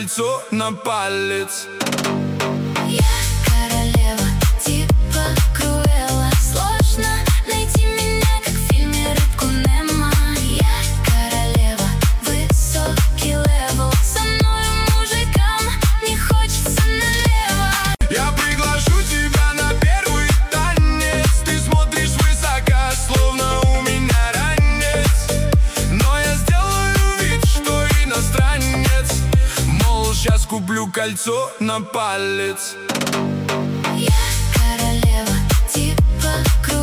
кольцо на палец. Я королева, типа Круэлла. Сложно найти меня, как в фильме «Рыбку Немо». Я королева, высокий левел. Со мной мужикам не хочется налево. Я приглашу тебя на первый танец. Ты смотришь высоко, словно у меня ранец. Но я сделаю вид, что иностранец. Мол, сейчас куплю кольцо на палец. Я королева, типа Круэлла.